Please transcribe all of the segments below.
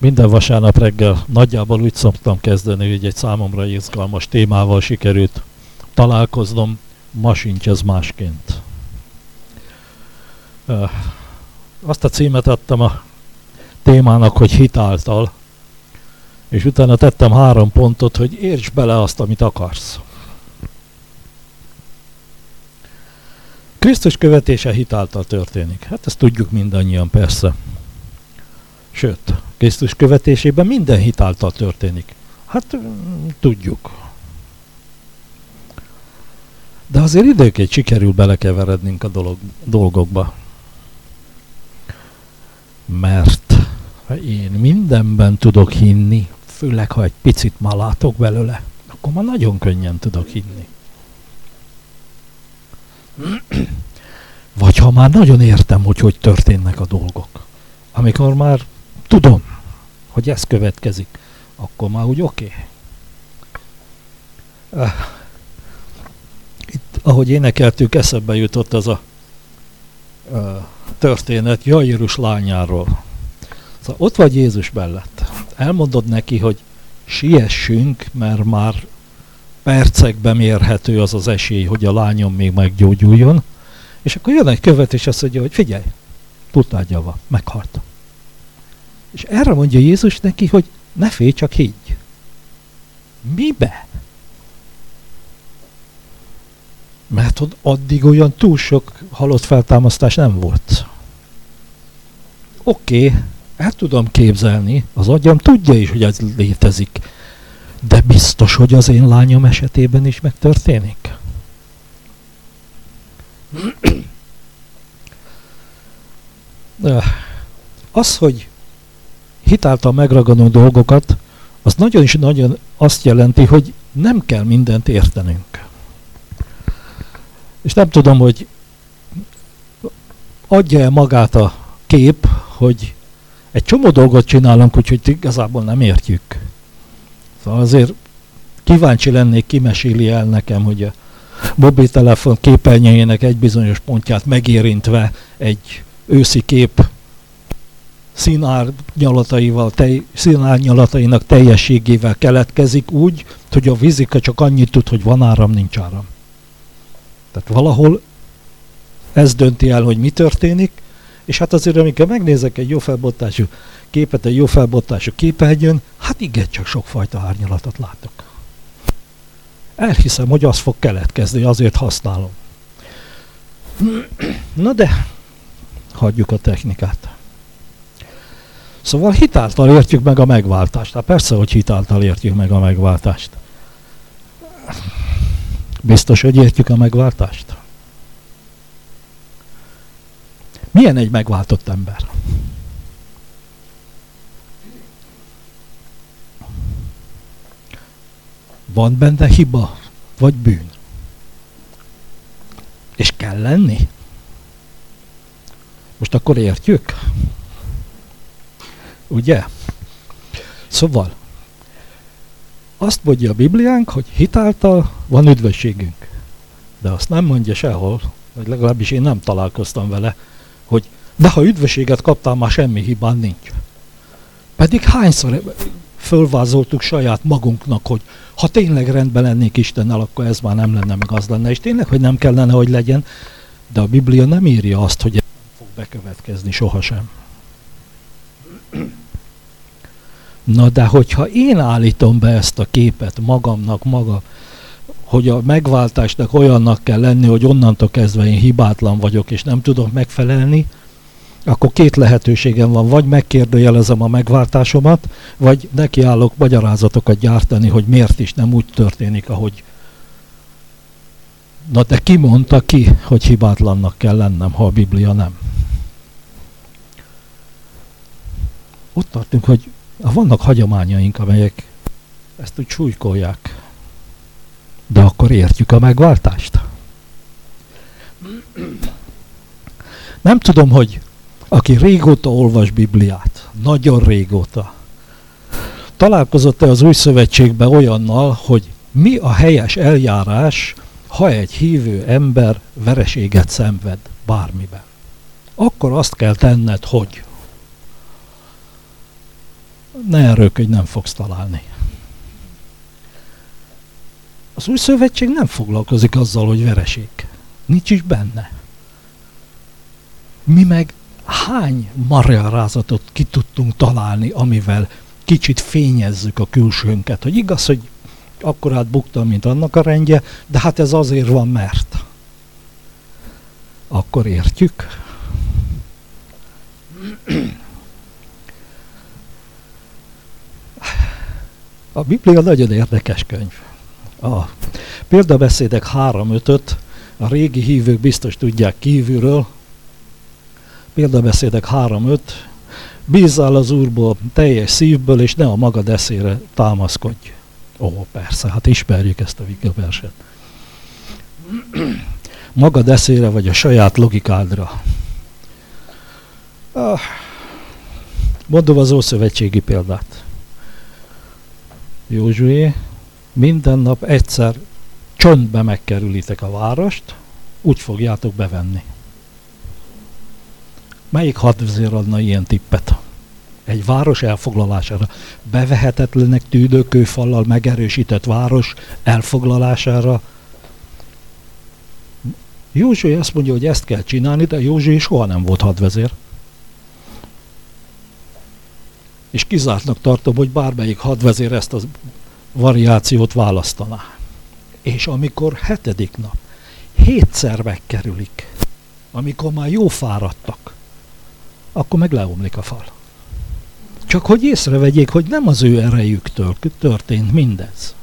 Minden vasárnap reggel nagyjából úgy szoktam kezdeni, hogy egy számomra izgalmas témával sikerült találkoznom, ma sincs ez másként. Azt a címet adtam a témának, hogy hit által, és utána tettem 3 pontot, hogy értsd bele azt, amit akarsz. Krisztus követése hit által történik. Hát ezt tudjuk mindannyian, persze. Sőt, Krisztus követésében minden hit által történik. Hát tudjuk. De azért időnként sikerül belekeverednünk a dolgokba. Mert ha én mindenben tudok hinni, főleg ha egy picit már látok belőle, akkor már nagyon könnyen tudok hinni. Vagy ha már nagyon értem, hogy történnek a dolgok. Amikor már tudom, hogy ez következik, akkor már úgy oké. Itt, ahogy énekeltük, eszembe jutott az a történet Jairus lányáról. Szóval ott vagy Jézus mellett. Elmondod neki, hogy siessünk, mert már percekben mérhető az az esély, hogy a lányom még meggyógyuljon. És akkor jön egy követ, és azt mondja, hogy figyelj, puttádjava, meghalt. És erre mondja Jézus neki, hogy ne félj, csak higgy. Mibe? Mert hogy addig olyan túl sok halott feltámasztás nem volt. Oké, el tudom képzelni, az agyam tudja is, hogy ez létezik. De biztos, hogy az én lányom esetében is megtörténik. Az, hogy hitáltal megragadunk dolgokat, az nagyon is nagyon azt jelenti, hogy nem kell mindent értenünk. És nem tudom, hogy adja-e magát a kép, hogy egy csomó dolgot csinálunk, úgyhogy igazából nem értjük. Szóval azért kíváncsi lennék, ki meséli el nekem, hogy a mobiltelefon képernyőjének egy bizonyos pontját megérintve egy őszi kép színárnyalatainak teljességével keletkezik úgy, hogy a fizika csak annyit tud, hogy van áram, nincs áram. Tehát valahol ez dönti el, hogy mi történik, és hát azért, amikor megnézek egy jó felbontású képet, egy jó felbontású képernyőn, hát igen, csak sokfajta árnyalatot látok. Elhiszem, hogy az fog keletkezni, azért használom. Na de, hagyjuk a technikát. Szóval hitáltal értjük meg a megváltást. Hát persze, hogy hitáltal értjük meg a megváltást. Biztos, hogy értjük a megváltást? Milyen egy megváltott ember? Van benne hiba, vagy bűn? És kell lenni? Most akkor értjük? Ugye? Szóval, azt mondja a Bibliánk, hogy hitáltal van üdvösségünk. De azt nem mondja sehol, vagy legalábbis én nem találkoztam vele, hogy de ha üdvösséget kaptál, már semmi hibán nincs. Pedig hányszor fölvázoltuk saját magunknak, hogy ha tényleg rendben lennék Istennel, akkor ez már nem lenne, meg az lenne. És tényleg, hogy nem kellene, hogy legyen, de a Biblia nem írja azt, hogy ez nem fog bekövetkezni sohasem. Na de hogyha én állítom be ezt a képet magamnak, hogy a megváltásnak olyannak kell lenni, hogy onnantól kezdve én hibátlan vagyok, és nem tudok megfelelni, akkor 2 lehetőségem van, vagy megkérdőjelezem a megváltásomat, vagy nekiállok magyarázatokat gyártani, hogy miért is nem úgy történik, ahogy... Na de ki mondta ki, hogy hibátlannak kell lennem, ha a Biblia nem? Ott tartunk, hogy vannak hagyományaink, amelyek ezt úgy súlykolják. De akkor értjük a megváltást? Nem tudom, hogy aki régóta olvas Bibliát, nagyon régóta, találkozott-e az Új Szövetségben olyannal, hogy mi a helyes eljárás, ha egy hívő ember vereséget szenved bármiben. Akkor azt kell tenned, hogy Ne erőlködj, nem fogsz találni. Az új szövetség nem foglalkozik azzal, hogy vereség. Nincs is benne. Mi meg hány magyarázatot ki tudtunk találni, amivel kicsit fényezzük a külsőnket, hogy igaz, hogy akkor átbuktam, mint annak a rendje, de hát ez azért van, mert. Akkor értjük. A Biblia nagyon érdekes könyv. A példabeszédek 3-5-öt a régi hívők biztos tudják kívülről. Példabeszédek 3-5. Bízzál az Úrból teljes szívből, és ne a magad eszére támaszkodj. Ó, persze, hát ismerjük ezt a verset. Magad eszére, vagy a saját logikádra. Mondom az ószövetségi példát. Józsué, minden nap egyszer csöndbe megkerülitek a várost, úgy fogjátok bevenni. Melyik hadvezér adna ilyen tippet? Egy város elfoglalására, bevehetetlenek tűnő kőfallal megerősített város elfoglalására. Józsué azt mondja, hogy ezt kell csinálni, de Józsué soha nem volt hadvezér. És kizártnak tartom, hogy bármelyik hadvezér ezt a variációt választaná. És amikor 7. nap 7-szer megkerülik, amikor már jó fáradtak, akkor meg leomlik a fal. Csak hogy észrevegyék, hogy nem az ő erejüktől történt mindez.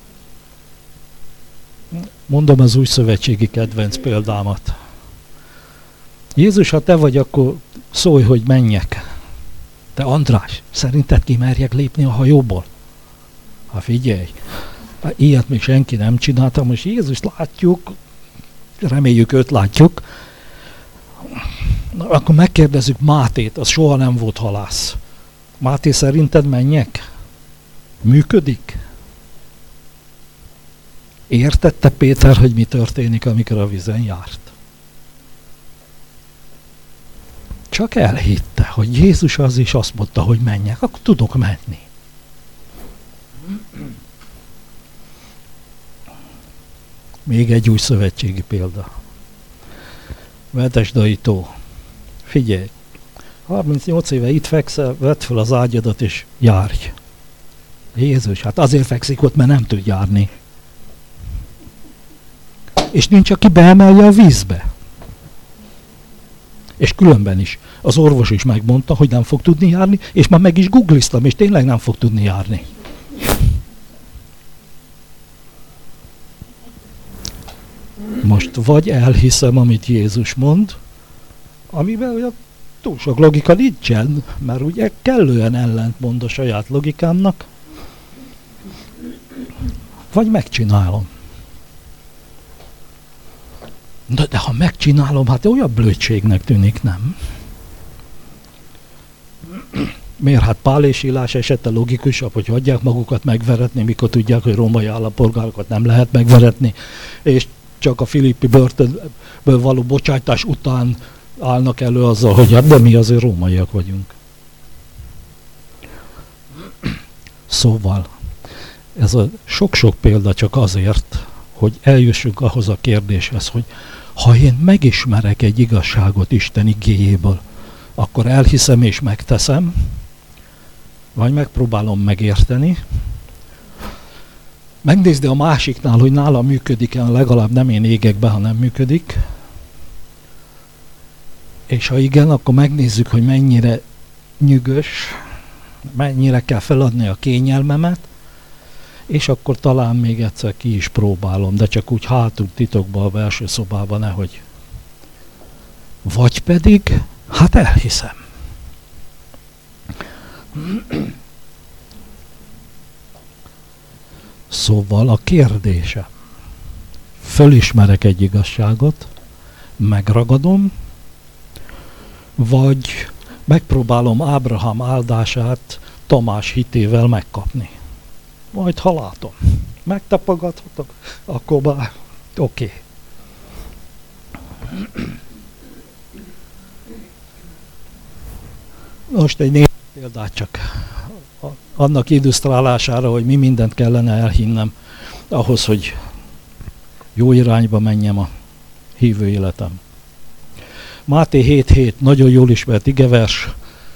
Mondom az új szövetségi kedvenc példámat. Jézus, ha te vagy, akkor szólj, hogy menjek. Te András, szerinted kimerjek lépni a hajóból? Ha figyelj, ilyet még senki nem csinálta, most Jézust látjuk, reméljük őt látjuk, na, akkor megkérdezzük Mátét, az soha nem volt halász. Máté, szerinted menjek? Működik? Értette Péter, hogy mi történik, amikor a vízen járt? Csak elhitte, hogy Jézus az is azt mondta, hogy menjek, akkor tudok menni. Még egy új szövetségi példa. Vetesdai tó. Figyelj, 38 éve itt fekszel, vedd fel az ágyadat és járj. Jézus, hát azért fekszik ott, mert nem tud járni. És nincs, aki beemelje a vízbe. És különben is. Az orvos is megmondta, hogy nem fog tudni járni, és már meg is googliztam, és tényleg nem fog tudni járni. Most vagy elhiszem, amit Jézus mond, amiben olyan túl sok logika nincsen, mert ugye kellően ellentmond a saját logikámnak, vagy megcsinálom. De ha megcsinálom, hát olyan blödségnek tűnik, nem? Miért? Hát Pál és Illás esete logikusabb, hogy hagyják magukat megveretni, mikor tudják, hogy római állampolgárokat nem lehet megveretni, és csak a filippi börtönből való bocsátás után állnak elő azzal, hogy hát de mi azért rómaiak vagyunk. Szóval ez a sok-sok példa csak azért, hogy eljussunk ahhoz a kérdéshez, hogy ha én megismerek egy igazságot Isten igéjéből, akkor elhiszem és megteszem, vagy megpróbálom megérteni, megnézni a másiknál, hogy nála működik-e, legalább nem én égek be, ha nem működik, és ha igen, akkor megnézzük, hogy mennyire nyűgös, mennyire kell feladni a kényelmemet, és akkor talán még egyszer ki is próbálom, de csak úgy hátul titokban a belső szobában, nehogy. Vagy pedig, hát elhiszem. Szóval a kérdése. Fölismerek egy igazságot, megragadom, vagy megpróbálom Ábrahám áldását Tamás hitével megkapni. Majd ha látom, megtapogathatok, akkor már oké. Most egy néhány példát csak a annak illusztrálására, hogy mi mindent kellene elhinnem ahhoz, hogy jó irányba menjem a hívő életem. Máté 7.7, nagyon jól ismert igevers.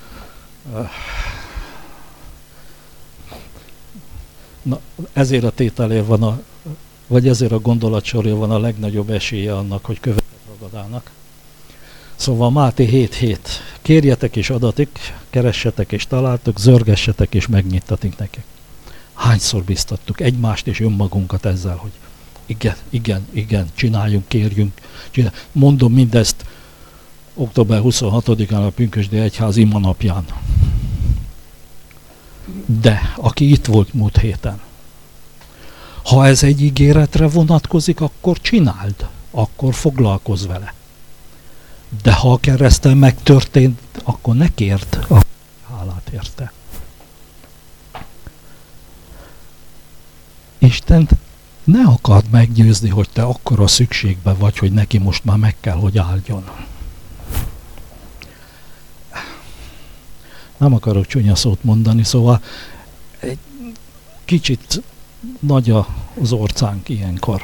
Na, ezért a tételért van vagy ezért a gondolatsorért van a legnagyobb esélye annak, hogy követet ragadának. Szóval Máté 7.7. Kérjetek és adatik, keressetek és találtok, zörgessetek és megnyittatik nekik. Hányszor biztattuk egymást és önmagunkat ezzel, hogy igen, csináljunk, kérjünk. Mondom mindezt október 26-án a Pünkösdi Egyház imanapján. De aki itt volt múlt héten, ha ez egy ígéretre vonatkozik, akkor csináld, akkor foglalkozz vele. De ha a kereszten megtörtént, akkor ne kérd a hálát érte. Istent ne akard meggyőzni, hogy te akkora szükségben vagy, hogy neki most már meg kell, hogy áldjon. Nem akarok csúnya szót mondani, szóval egy kicsit nagy az orcánk ilyenkor.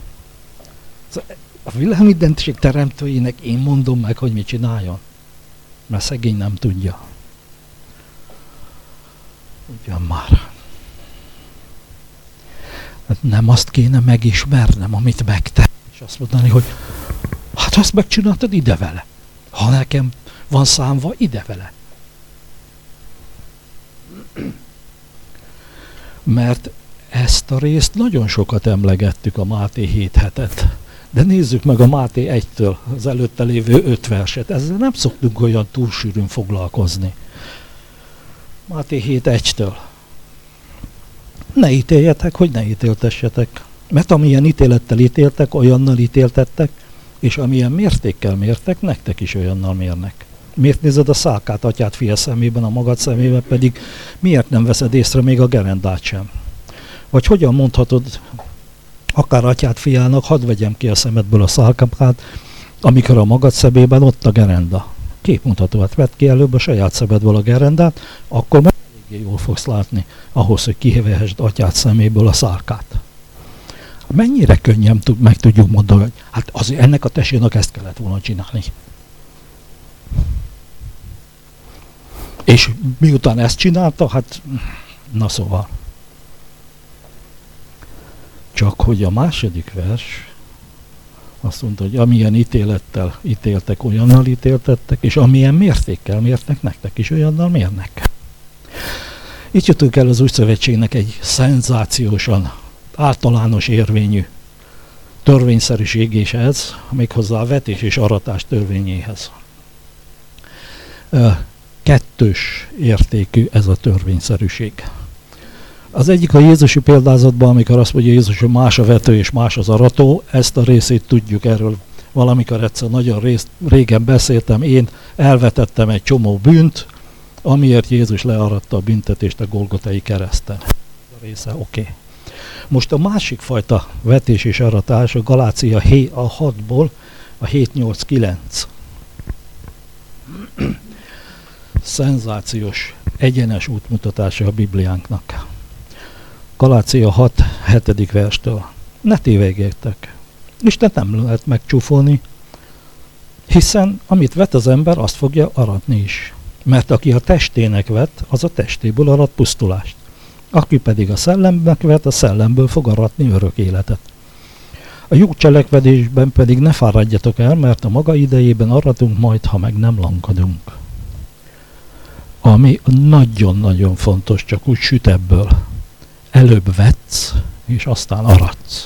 A világidentiség teremtőjének én mondom meg, hogy mit csináljon. Mert szegény nem tudja. Ugyan már. Hát nem azt kéne megismernem, amit megtett, és azt mondani, hogy hát azt megcsináltad ide vele. Ha nekem van számva, ide vele. Mert ezt a részt nagyon sokat emlegettük, a Máté 7.7-et. De nézzük meg a Máté 1-től az előtte lévő 5 verset. Ezzel nem szoktunk olyan túlsűrűn foglalkozni. Máté 7.1-től. Ne ítéljetek, hogy ne ítéltessetek. Mert amilyen ítélettel ítéltek, olyannal ítéltettek, és amilyen mértékkel mértek, nektek is olyannal mérnek. Miért nézed a szálkát atyád fia szemében, a magad szemében pedig miért nem veszed észre még a gerendát sem? Vagy hogyan mondhatod akár atyád fiának, hadd vegyem ki a szemedből a szálkát, amikor a magad szemében ott a gerenda. Képmutatóan vedd ki előbb a saját szemedből a gerendát, akkor már eléggé jól fogsz látni ahhoz, hogy kivehessd atyád szeméből a szálkát. Mennyire könnyen meg tudjuk mondani, hogy hát ennek a tesónak ezt kellett volna csinálni. És miután ezt csinálta, hát na szóval. Csak hogy a második vers azt mondta, hogy amilyen ítélettel ítéltek, olyannal ítéltettek, és amilyen mértékkel mértek, nektek is olyannal mérnek. Itt jutunk el az új szövetségnek egy szenzációsan általános érvényű törvényszerűségéhez, méghozzá a vetés és aratás törvényéhez. Kettős értékű ez a törvényszerűség. Az egyik a jézusi példázatban, amikor azt mondja Jézus, hogy más a vető és más az arató, ezt a részét tudjuk, erről valamikor egyszer nagyon régen beszéltem, én elvetettem egy csomó bűnt, amiért Jézus learatta a büntetést a Golgotai kereszten. A része oké. Most a másik fajta vetés és aratás a Galácia 6-ból a 7-8-9. Szenzációs, egyenes útmutatása a Bibliánknak. Galácia 6, 7. verstől. Ne tévegjetek. Istent nem lehet megcsúfolni, hiszen amit vet az ember, azt fogja aratni is. Mert aki a testének vet, az a testéből arat pusztulást. Aki pedig a szellemnek vet, a szellemből fog aratni örök életet. A jó cselekedésben pedig ne fáradjatok el, mert a maga idejében aratunk majd, ha meg nem lankadunk. Ami nagyon-nagyon fontos, csak úgy süt ebből. Előbb vetsz, és aztán aratsz.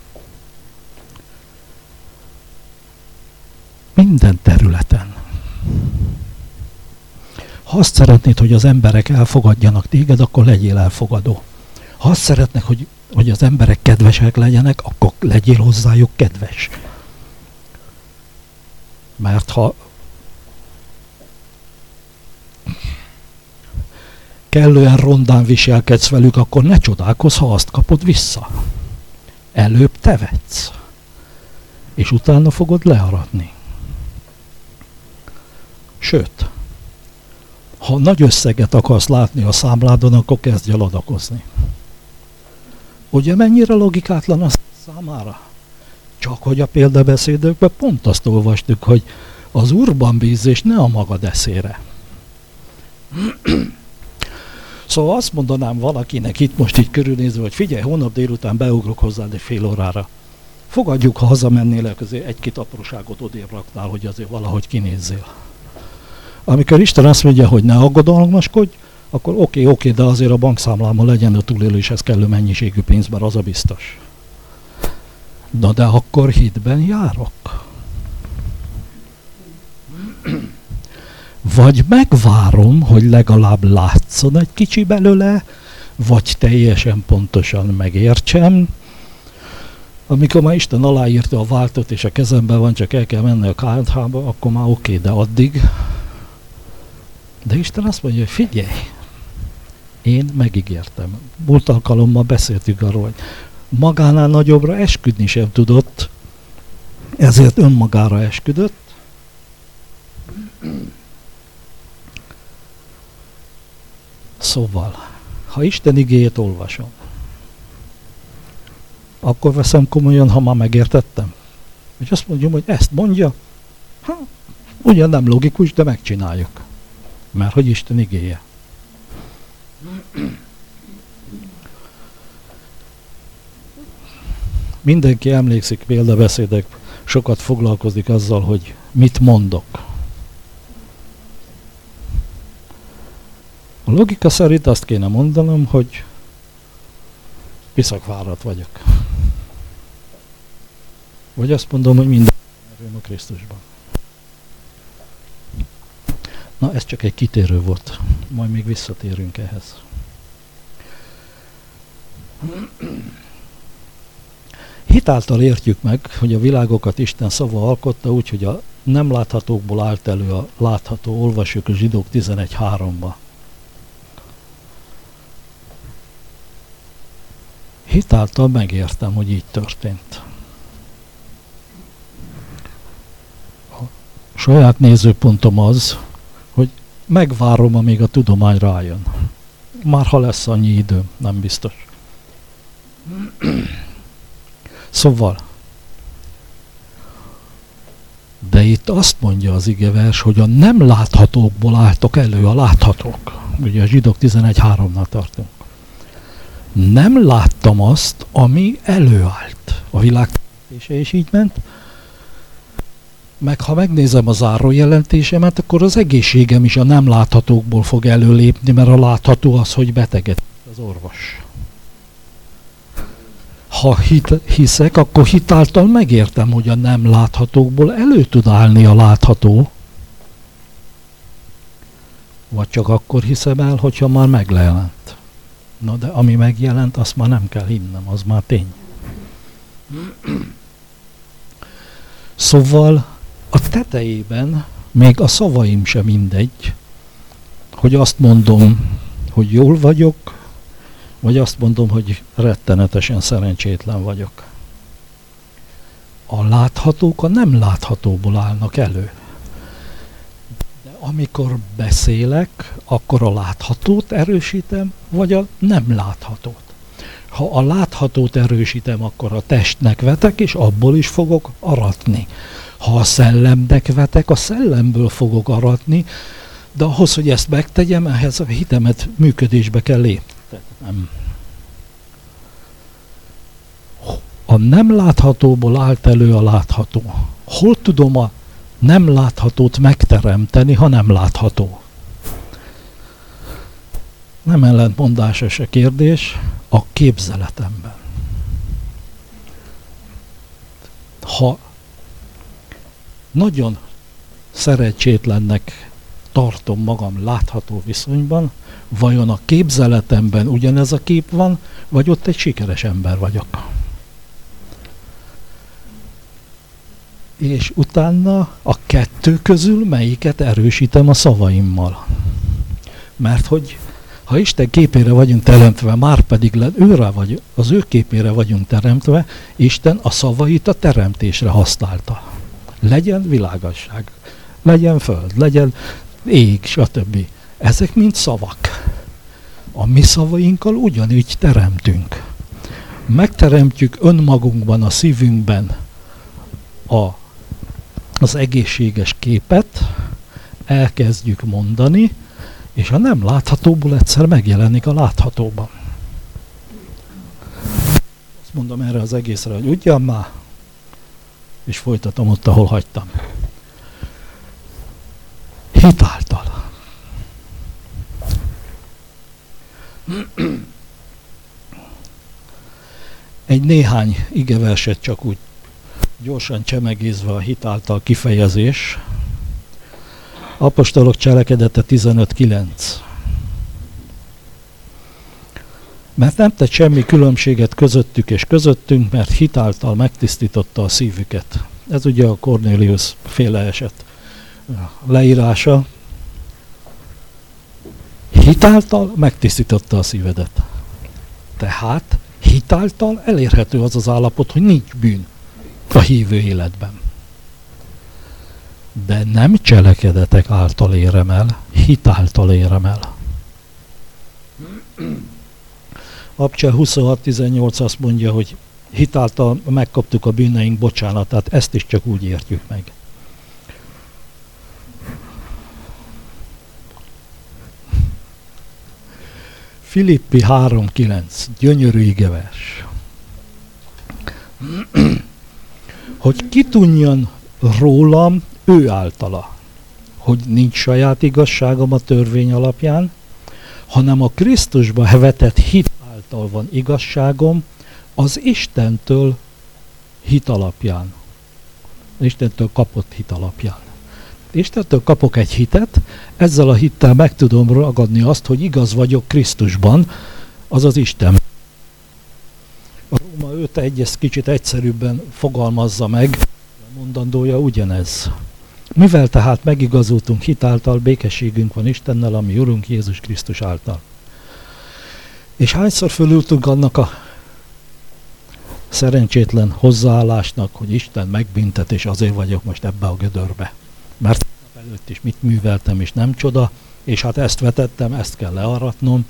Minden területen. Ha azt szeretnéd, hogy az emberek elfogadjanak téged, akkor legyél elfogadó. Ha azt szeretnéd, hogy az emberek kedvesek legyenek, akkor legyél hozzájuk kedves. Mert ha kellően rondán viselkedsz velük, akkor ne csodálkozz, ha azt kapod vissza. Előbb te vetsz, és utána fogod learatni. Sőt, Ha nagy összeget akarsz látni a számládon, akkor kezdj el adakozni. Ugye mennyire logikátlan az számára? Csak hogy a példabeszédekben pont azt olvastuk, hogy az Úrban bízz, és ne a magad eszére. Szóval azt mondanám valakinek itt most így körülnézve, hogy figyelj, holnap délután beugrok hozzád egy fél órára. Fogadjuk, ha hazamennél, azért egy-két apróságot odébb raknál, hogy azért valahogy kinézzél. Amikor Isten azt mondja, hogy ne aggodalmaskodj, akkor oké, de azért a bankszámlámon legyen a túléléshez kellő mennyiségű pénz, mert az a biztos. Na de akkor hitben járok. Vagy megvárom, hogy legalább látszon egy kicsi belőle, vagy teljesen pontosan megértsem. Amikor már Isten aláírta a váltót, és a kezemben van, csak el kell menni a KNH-ba, akkor már oké, de addig. De Isten azt mondja, hogy figyelj, én megígértem. Múlt alkalommal beszéltük arról, hogy magánál nagyobbra esküdni sem tudott, ezért önmagára esküdött. Szóval, ha Isten igéjét olvasom, akkor veszem komolyan, ha már megértettem. És azt mondjam, hogy ezt mondja, ugyan nem logikus, de megcsináljuk. Mert hogy Isten igéje. Mindenki emlékszik, példabeszédek, sokat foglalkozik azzal, hogy mit mondok. A logika szerint azt kéne mondanom, hogy piszakvárat vagyok. Vagy azt mondom, hogy minden erőm a Krisztusban. Na, ez csak egy kitérő volt. Majd még visszatérünk ehhez. Hitáltal értjük meg, hogy a világokat Isten szava alkotta úgy, hogy a nem láthatókból állt elő a látható. Olvassuk a Zsidók 11.3-ba. Hitáltal megértem, hogy így történt. A saját nézőpontom az, hogy megvárom, amíg a tudomány rájön. Már ha lesz annyi idő, nem biztos. Szóval, de itt azt mondja az igevers, hogy a nem láthatókból álltok elő a láthatók. Ugye a Zsidók 11.3-nál tartunk. Nem láttam azt, ami előállt. A világ teremtése is így ment. Meg ha megnézem a zárójelentésemet, akkor az egészségem is a nem láthatókból fog előlépni, mert a látható az, hogy beteget az orvos. Ha hiszek, akkor hitáltal megértem, hogy a nem láthatókból elő tud állni a látható. Vagy csak akkor hiszem el, hogyha már megjelent. Na de ami megjelent, azt már nem kell hinnem, az már tény. Szóval a tetejében még a szavaim sem mindegy, hogy azt mondom, hogy jól vagyok, vagy azt mondom, hogy rettenetesen szerencsétlen vagyok. A láthatók a nem láthatóból állnak elő. De amikor beszélek, akkor a láthatót erősítem, vagy a nem láthatót. Ha a láthatót erősítem, akkor a testnek vetek, és abból is fogok aratni. Ha a szellemnek vetek, a szellemből fogok aratni, de ahhoz, hogy ezt megtegyem, ehhez a hitemet működésbe kell léptetnem. A nem láthatóból állt elő a látható. Hol tudom a nem láthatót megteremteni, ha nem látható? Nem ellentmondásos a kérdés, a képzeletemben. Ha nagyon szerencsétlennek tartom magam látható viszonyban, vajon a képzeletemben ugyanez a kép van, vagy ott egy sikeres ember vagyok? És utána a kettő közül melyiket erősítem a szavaimmal? Mert hogy ha Isten képére vagyunk teremtve, már pedig az ő képére vagyunk teremtve, Isten a szavait a teremtésre használta. Legyen világosság, legyen föld, legyen ég, stb. Ezek mind szavak. A mi szavainkkal ugyanígy teremtünk. Megteremtjük önmagunkban, a szívünkben az egészséges képet, elkezdjük mondani, és a nem láthatóból egyszer megjelenik a láthatóban. Azt mondom erre az egészre, hogy ugyan már, és folytatom ott, ahol hagytam. Hitáltal. Egy néhány igeverset csak úgy gyorsan csemegézve a hitáltal kifejezés. Apostolok cselekedete 15:9. Mert nem tett semmi különbséget közöttük és közöttünk, mert hitáltal megtisztította a szívüket. Ez ugye a Cornélius féle eset leírása. Hitáltal megtisztította a szívedet. Tehát hitáltal elérhető az az állapot, hogy nincs bűn a hívő életben. De nem cselekedetek által érem el, hitáltal érem el. Abcsel 26:18 azt mondja, hogy hitáltal megkaptuk a bűneink bocsánatát, ezt is csak úgy értjük meg. Filippi 3:9, gyönyörű igevers. Hogy ki tudjon rólam ő általa, hogy nincs saját igazságom a törvény alapján, hanem a Krisztusba vetett hit által van igazságom az Istentől hit alapján. Istentől kapott hit alapján. Istentől kapok egy hitet, ezzel a hittel meg tudom ragadni azt, hogy igaz vagyok Krisztusban, azaz Isten. A Róma 5:1 ezt kicsit egyszerűbben fogalmazza meg, a mondandója ugyanez. Mivel tehát megigazultunk hitáltal, békességünk van Istennel, ami Urunk Jézus Krisztus által. És hányszor fölültünk annak a szerencsétlen hozzáállásnak, hogy Isten megbüntet, és azért vagyok most ebbe a gödörbe. Mert nap előtt is mit műveltem, és nem csoda, és hát ezt vetettem, ezt kell learatnom.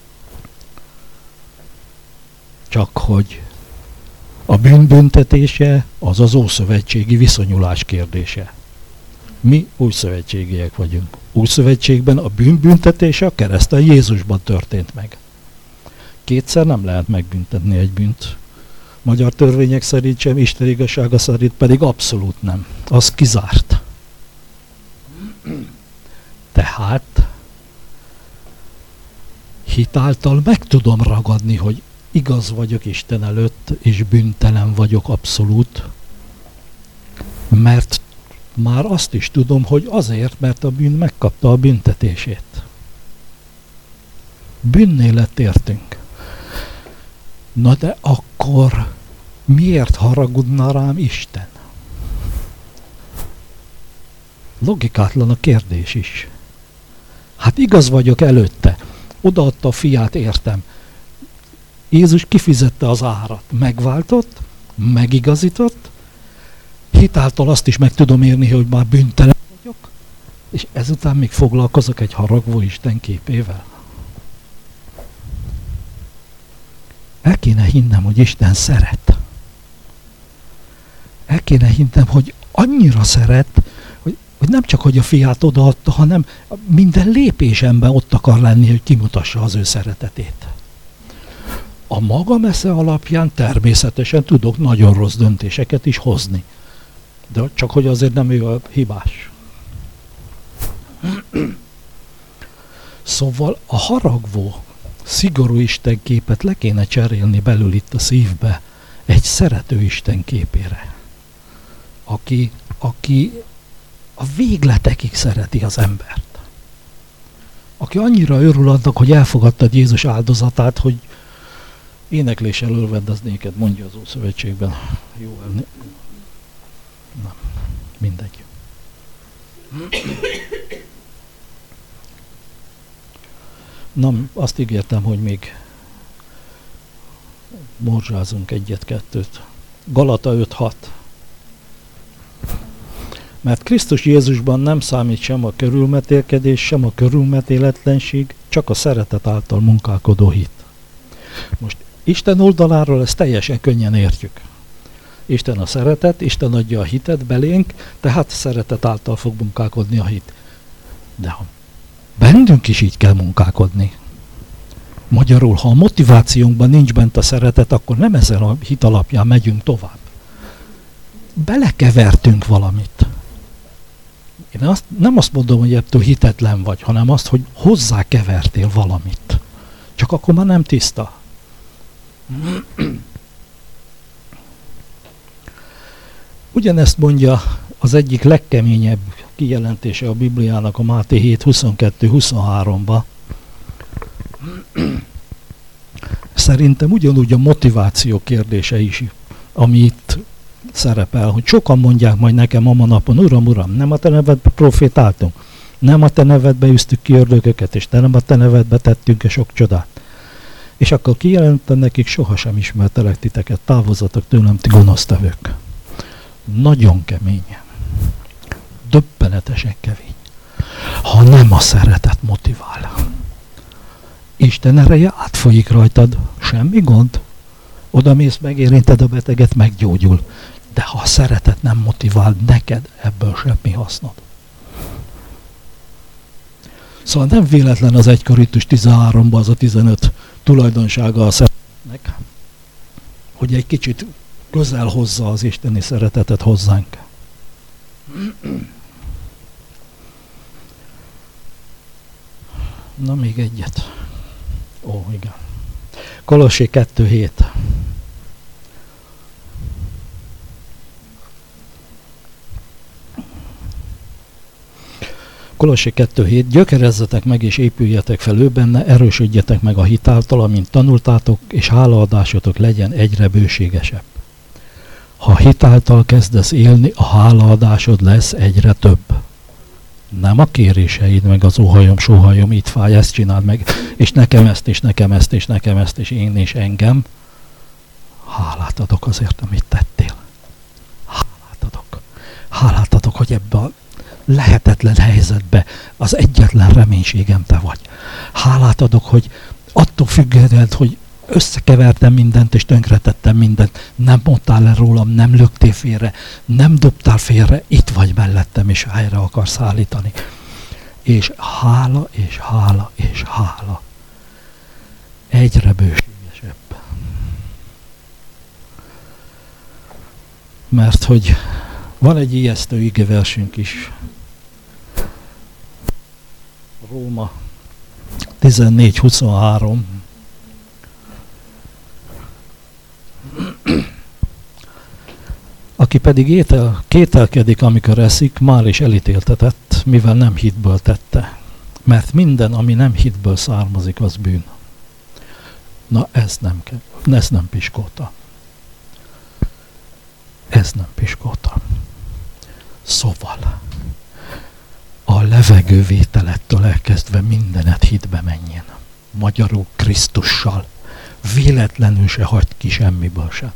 Csak hogy a bűnbüntetése az az ószövetségi viszonyulás kérdése. Mi újszövetségiek vagyunk. Újszövetségben a bűnbüntetése a kereszten Jézusban történt meg. Kétszer nem lehet megbüntetni egy bűnt. Magyar törvények szerint sem, Isten igazsága szerint pedig abszolút nem. Az kizárt. Tehát hitáltal meg tudom ragadni, hogy igaz vagyok Isten előtt, és bűntelen vagyok abszolút, mert már azt is tudom, hogy azért, mert a bűn megkapta a büntetését. Bűnnél lett értünk. Na de akkor miért haragudna rám Isten? Logikátlan a kérdés is. Hát igaz vagyok előtte. Odaadta a fiát, értem. Jézus kifizette az árat. Megváltott, megigazított, hitáltal azt is meg tudom érni, hogy már bűntelen vagyok, és ezután még foglalkozok egy haragvó Isten képével. El kéne hinnem, hogy Isten szeret. El kéne hinnem, hogy annyira szeret, hogy nem csak, hogy a fiát odaadta, hanem minden lépésemben ott akar lenni, hogy kimutassa az ő szeretetét. A magam esze alapján természetesen tudok nagyon rossz döntéseket is hozni. De csak hogy azért nem ő a hibás. Szóval a haragvó, szigorú Isten képet le kéne cserélni belül itt a szívbe egy szerető Isten képére, aki a végletekig szereti az embert. Aki annyira örül annak, hogy elfogadtad Jézus áldozatát, hogy énekléssel örvend néked, mondja az Ószövetségben. Jó, nem, mindegy. Na, azt ígértem, hogy még morzsázunk egyet-kettőt. Galata 5:6. Mert Krisztus Jézusban nem számít sem a körülmetélkedés, sem a körülmetéletlenség, csak a szeretet által munkálkodó hit. Most Isten oldaláról ezt teljesen könnyen értjük. Isten a szeretet, Isten adja a hitet belénk, tehát szeretet által fog munkálkodni a hit. De ha bennünk is így kell munkálkodni. Magyarul, ha a motivációnkban nincs bent a szeretet, akkor nem ezen a hit alapján megyünk tovább. Belekevertünk valamit. Én nem azt mondom, hogy ettől hitetlen vagy, hanem azt, hogy hozzákevertél valamit. Csak akkor már nem tiszta. Ugyanezt mondja az egyik legkeményebb kijelentése a Bibliának a Máté 7, 22-23-ba. Szerintem ugyanúgy a motiváció kérdése is, ami itt szerepel, hogy sokan mondják majd nekem ma napon, Uram, nem a te nevedbe profétáltunk, nem a te nevedbe üztük ki ördögöket, és nem a te nevedbe tettünk sok csodát. És akkor kijelentem nekik, sohasem ismertelek titeket, távozzatok tőlem, ti gonosztevők. Nagyon kemény. Döbbenetesen kemény. Ha nem a szeretet motivál. Isten ereje átfolyik rajtad, semmi gond. Oda mész, megérinted a beteget, meggyógyul. De ha a szeretet nem motivál, neked ebből semmi hasznod. Szóval nem véletlen az 1 Korintus 13-ban az a 15 tulajdonsága a szeretetnek, hogy egy kicsit közel hozza az isteni szeretetet hozzánk. Na, még egyet. Ó, igen. Kolossé 2.7. Kolossé 2.7. Gyökerezzetek meg és épüljetek fel ő benne, erősödjetek meg a hit által, amint tanultátok, és hálaadásotok legyen egyre bőségesebb. Ha hit által kezdesz élni, a hálaadásod lesz egyre több. Nem a kéréseid, meg az óhajom, sóhajom, itt fáj, ezt csináld meg, és nekem ezt, és nekem ezt, és nekem ezt, és én és engem. Hálát adok azért, amit tettél. Hálát adok. Hálát adok, hogy ebbe a lehetetlen helyzetbe az egyetlen reménységem te vagy. Hálát adok, hogy attól függően, hogy összekevertem mindent, és tönkretettem mindent, nem mondtál le rólam, nem löktél félre, nem dobtál félre, itt vagy mellettem, és helyre akarsz állítani. És hála, és hála, és hála. Egyre bőségesebb. Mert hogy van egy ijesztő igeversünk is. Róma 14.23. Aki pedig kételkedik, amikor eszik, már is elítéltetett, mivel nem hitből tette. Mert minden, ami nem hitből származik, az bűn. Na, ez nem piskóta. Ez nem piskóta. Szóval a levegővételettől elkezdve mindenet hitbe menjen. Magyarul Krisztussal. Véletlenül se hagyd ki semmiből sem.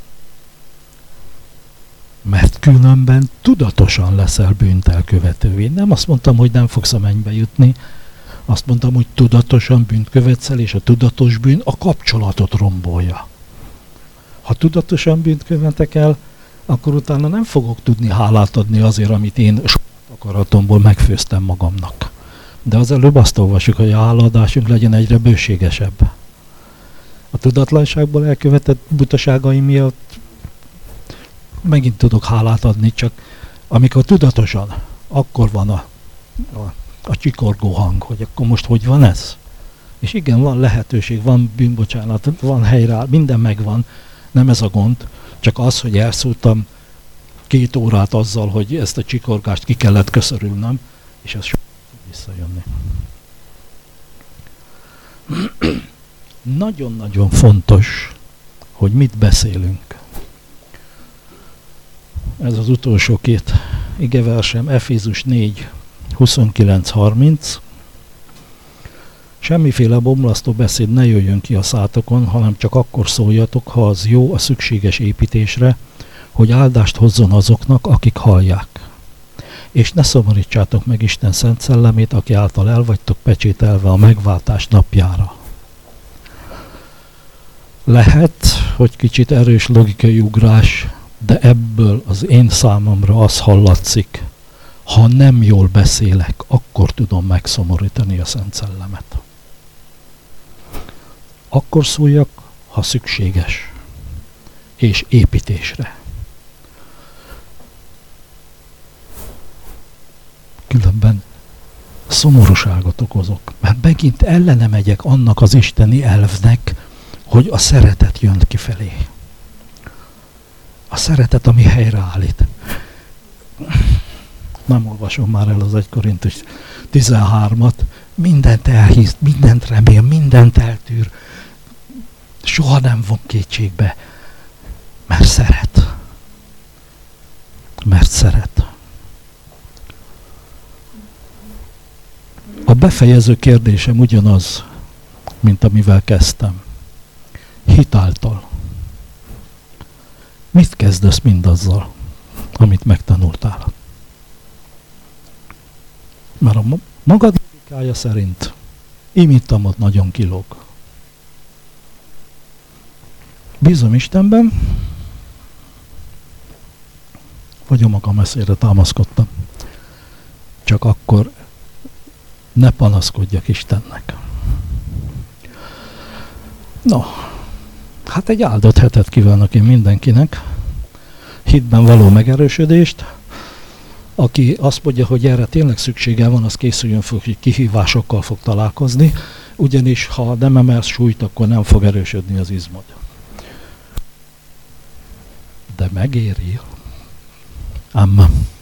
Mert különben tudatosan leszel bűnt elkövetővé. Nem azt mondtam, hogy nem fogsz a mennybe jutni, azt mondtam, hogy tudatosan bűnt követsz el, és a tudatos bűn a kapcsolatot rombolja. Ha tudatosan bűnt követek el, akkor utána nem fogok tudni hálát adni azért, amit én akaratomból megfőztem magamnak. De az előbb azt olvassuk, hogy a hálaadásunk legyen egyre bőségesebb. A tudatlanságból elkövetett butaságaim miatt megint tudok hálát adni, csak amikor tudatosan, akkor van a csikorgó hang, hogy akkor most hogy van ez? És igen, van lehetőség, van bűnbocsánat, van helyreáll, minden megvan, nem ez a gond, csak az, hogy elszúrtam 2 órát azzal, hogy ezt a csikorgást ki kellett köszörülnöm, és ez soha fog visszajönni. Nagyon-nagyon fontos, hogy mit beszélünk. Ez az utolsó 2 igeversem, Efézus 4, 29-30. Semmiféle bomlasztó beszéd ne jöjjön ki a szátokon, hanem csak akkor szóljatok, ha az jó a szükséges építésre, hogy áldást hozzon azoknak, akik hallják. és ne szomorítsátok meg Isten szent szellemét, aki által el vagytok pecsételve a megváltás napjára. Lehet, hogy kicsit erős logikai ugrás, de ebből az én számomra az hallatszik, ha nem jól beszélek, akkor tudom megszomorítani a Szent Szellemet. Akkor szóljak, ha szükséges, és építésre. Különben szomorúságot okozok, mert megint ellene megyek annak az isteni elvnek, hogy a szeretet jön kifelé. A szeretet, ami helyreállít. Nem olvasom már el az 1 Korintus 13-at. Mindent elhisz, mindent remél, mindent eltűr. Soha nem von kétségbe, mert szeret. Mert szeret. A befejező kérdésem ugyanaz, mint amivel kezdtem. Hitáltal. Mit kezdesz mindazzal, amit megtanultál? Mert a magad logikája szerint imitamod nagyon kilóg. Bízom Istenben, vagy a magam eszére támaszkodtam. Csak akkor ne panaszkodjak Istennek. No, hát egy áldott hetet kívánok én mindenkinek. Hitben való megerősödést. Aki azt mondja, hogy erre tényleg szüksége van, az készüljön fel, hogy kihívásokkal fog találkozni, ugyanis ha nem emelsz súlyt, akkor nem fog erősödni az izmod. De megéri. Amen.